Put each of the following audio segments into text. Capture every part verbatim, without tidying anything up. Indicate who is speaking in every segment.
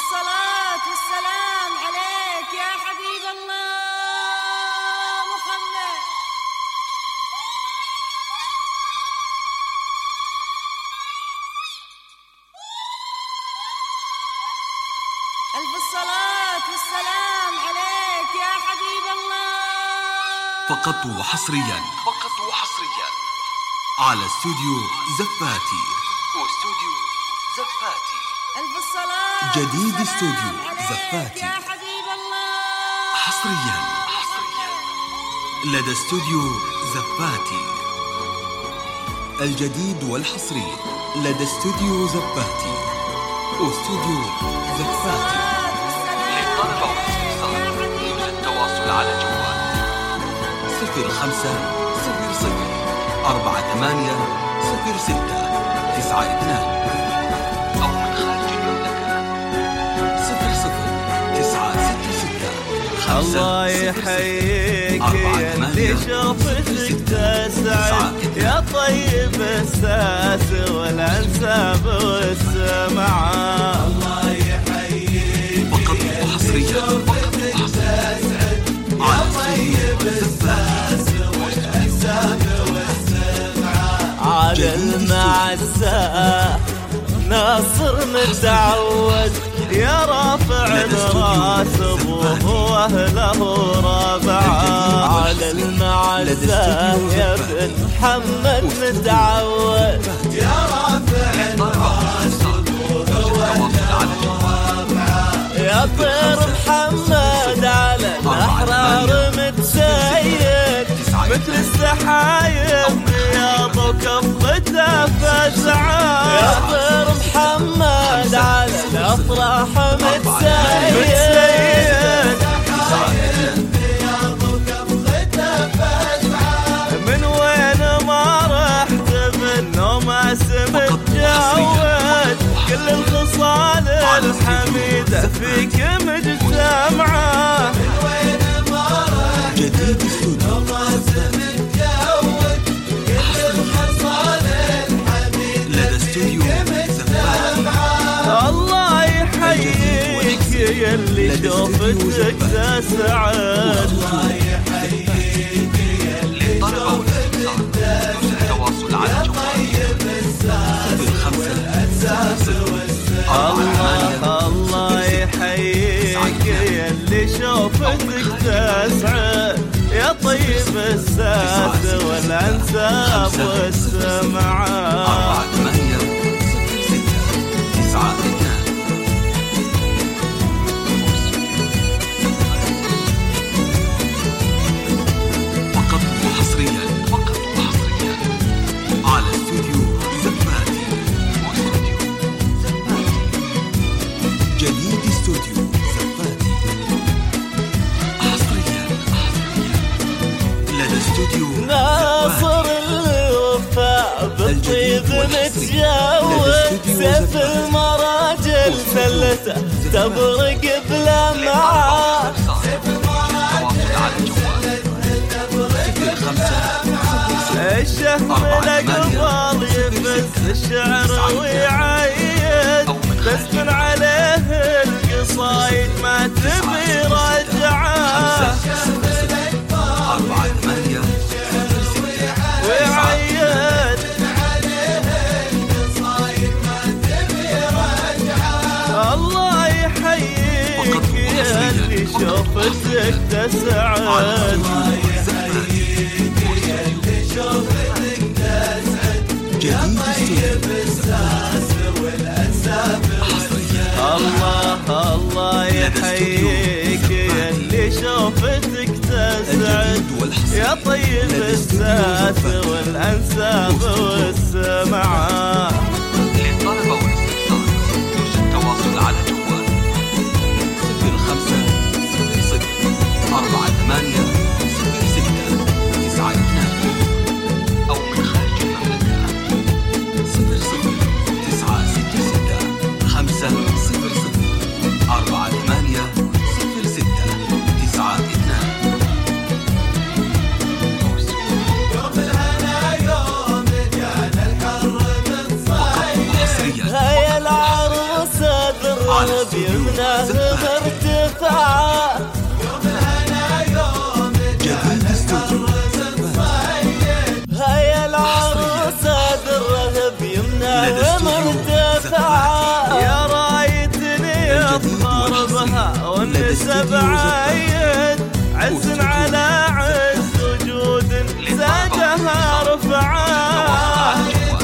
Speaker 1: الصلاة والسلام عليك يا حبيب الله محمد. ألف الصلاة والسلام عليك يا حبيب الله.
Speaker 2: فقط وحصريا فقط وحصريا على استوديو زفاتي واستوديو زفاتي.
Speaker 1: ألف الصلاة
Speaker 2: جديد
Speaker 1: والسلام
Speaker 2: استوديو
Speaker 1: عليك
Speaker 2: زفاتي
Speaker 1: يا حبيب الله.
Speaker 2: حصريا حصريا لدى استوديو زفاتي. الجديد والحصري لدى استوديو زفاتي واستوديو زفاتي. للطلب والاستفسار يرجى التواصل على جوال صفر خمسة صفر صفر أربعة ثمانية صفر ستة تسعة اثنان أو من خارج المملكة صفر صفر تسعة ستة ستة خمسة.
Speaker 3: الله يحييك يا اللي شوفتك تسعد يا طيب الساس والانساب والسمعة. الله يحييك
Speaker 2: فقط وحصريا فقط وحصريا على طيب الساس
Speaker 3: والانساب والسمعة. على المعزة ناصر متعود يا رافع الراس ابوه واهله رابعه. على المعزه يا بن محمد متعود يا رافع الراس ابوه واهله رابعه. يا طير محمد على الاحرار متسيد مثل السحايب بياض وكفته فزعه. يا طير محمد على الافراح متسيد من وين ما رحت بالنوم اسم تجاوز. كل الخصال الحميده فيك مجتمعه. من وين ما رحت
Speaker 2: جديد استوديو
Speaker 3: يلي شوفتك تسعد. الله يحييك يلي شوفتك تسعد.
Speaker 2: التواصل على جوال
Speaker 3: الله الله يحييك يلي شوفتك تسعد يا طيب الساس والانساب والسمعة. ناصر الوفاء بالطيب متجاوز. سيف المراجل سلته تبرق بلمعه. سيف المراجل سلته تبرق بلمعه. الشهم الاقبال يفز الشعر ويعيد تسكن عليه القصايد ما تبي رجعه. ويعيد الله يحييك يا اللي شوفتك تسعد. الله يحييك يا اللي شوفتك تسعد يا طيب الساس والانساب. الله الله يحييك يا اللي شوفتك تسعد يا طيب الساس والانساب والسمعة.
Speaker 2: للطلب والاستفسار يرجى التواصل على جوال صفر خمسة صفر صفر أربعة ثمانية صفر ستة تسعة اثنان أو من خارج المملكة صفر صفر تسعة ستة ستة خمسة صفر صفر أربعة ثمانية صفر ستة تسعة اثنان. يوم الهنا يوم جانا
Speaker 3: الرهب يمناه مرتفعه
Speaker 1: يوم الهنا يوم
Speaker 2: جديد استوديو
Speaker 3: هيا العروسة الرهب يمناه مرتفعه يا رايتني يظهر بها والنسب عايد عز على عز وجود زادها رفعه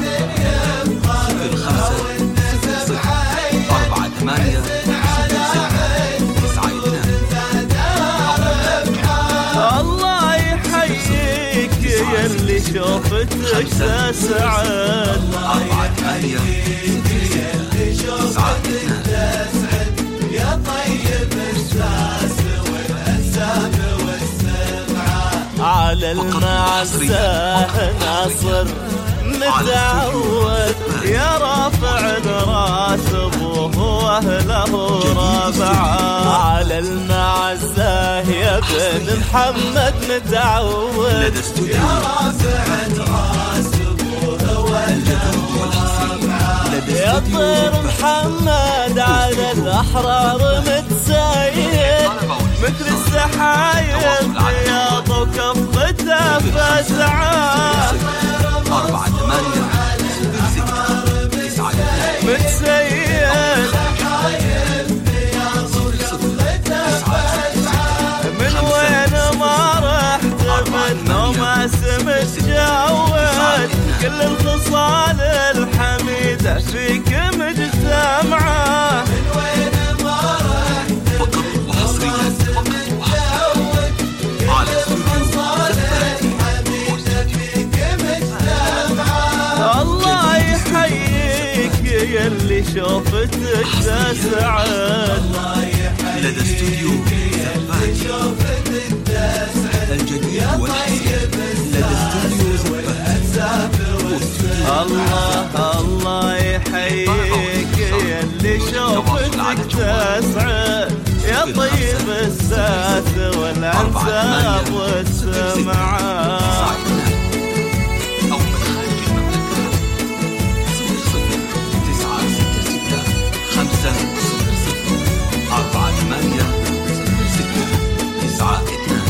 Speaker 3: الله يحييك يا اللي شوفتك تسعد
Speaker 2: أربعة ثمانية
Speaker 1: اللي شوفتك تسعد يا طيب الساس والأنساب والسمعة
Speaker 3: على المعزة ناصر متعود يا رافع الراس ابوه واهله رافعه على المعزة يا بن محمد متعود
Speaker 1: يا رافع الراس ابوه واهله رافعه
Speaker 3: يا طير محمد على الأحرار متسيد مثل السحايب رياض وكفته فزعه
Speaker 2: أربعة ثمانية ستة تسعة
Speaker 3: متسيد من وين ما رحت منه ما سمت جاود كل الخصال الحميدة فيك مجتمعة
Speaker 1: من وين ما رحت
Speaker 2: فقط وحصريا فقط وحصريا على
Speaker 3: الله يحييك يا اللي شوفتك تسعد
Speaker 2: لدى استوديو زباتي الجديد والحصري لدى استوديو زباتي
Speaker 3: الله الله يحييك يا اللي شوفتك تسعد يا طيب الساس والأنساب والسمعة
Speaker 2: أو من خارج المملكة صفر صفر تسعة ستة ستة خمسة صفر صفر أربعة ثمانية صفر ستة تسعة اثنان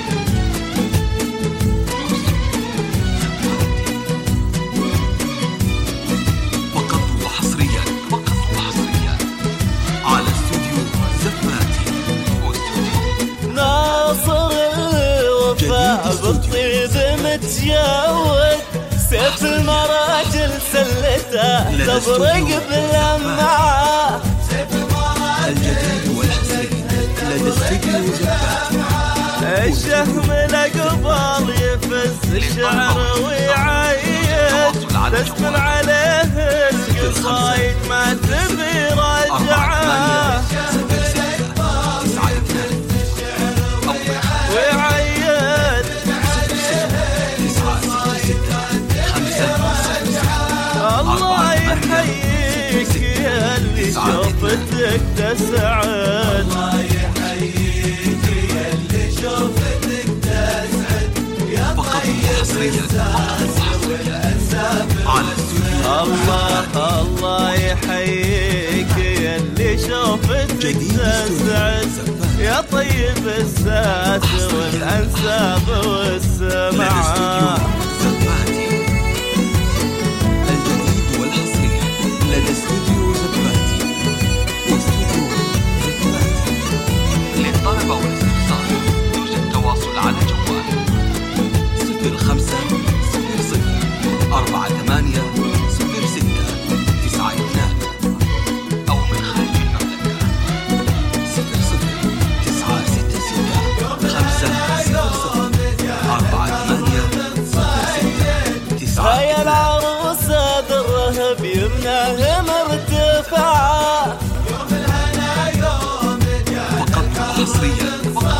Speaker 2: فقط وحصريا فقط وحصريا على استوديو زفاتي واستوديو
Speaker 3: ناصر الوفاء بالطيب متجود سيف المراجل سلته تبرق باللمعة
Speaker 2: الجديد والحصري لدى استوديو زباتي
Speaker 3: الشهم الأقبال يفز الشعر ويعيد تسمن عليه القصايد ما تبي رجعه ويعيد الله يحييك يا اللي شوفتك تسعد
Speaker 2: فقط وحصريا على استوديو
Speaker 3: الله الله يحييك يا اللي شوفتك تسعد يا طيب الساس والأنساب والسمعة
Speaker 2: زباتي الجديد والحصري لدى استوديو زباتي واستوديو زباتي للطلبة والاستفسار يوجد تواصل على جوال صفر خمسة صفر صفر أربعة ثمانية صفر ستة تسعة اثنان أو من خارج المملكة صفر صفر تسعة ستة ستة خمسة صفر صفر أربعة ثمانية صفر ستة تسعة
Speaker 3: هيا العروسة الرهب يمناه مرتفعة
Speaker 1: يوم الهنا يوم
Speaker 2: فقط وحصريا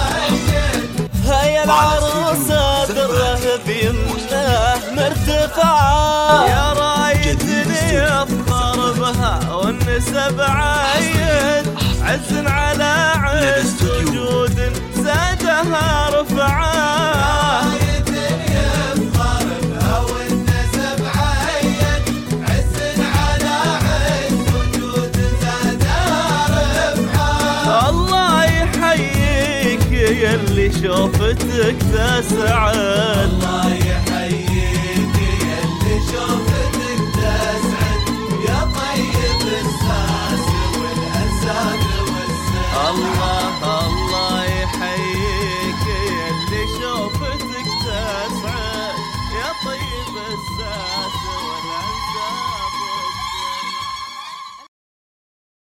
Speaker 3: هيا العروسة الرهب يمناه مرتفعة يا رايتني يفخر بها والنسب عايد عز على عز وجود زادها رفعة يلي شوفتك تسعد.
Speaker 4: الله يحييك يلي شوفتك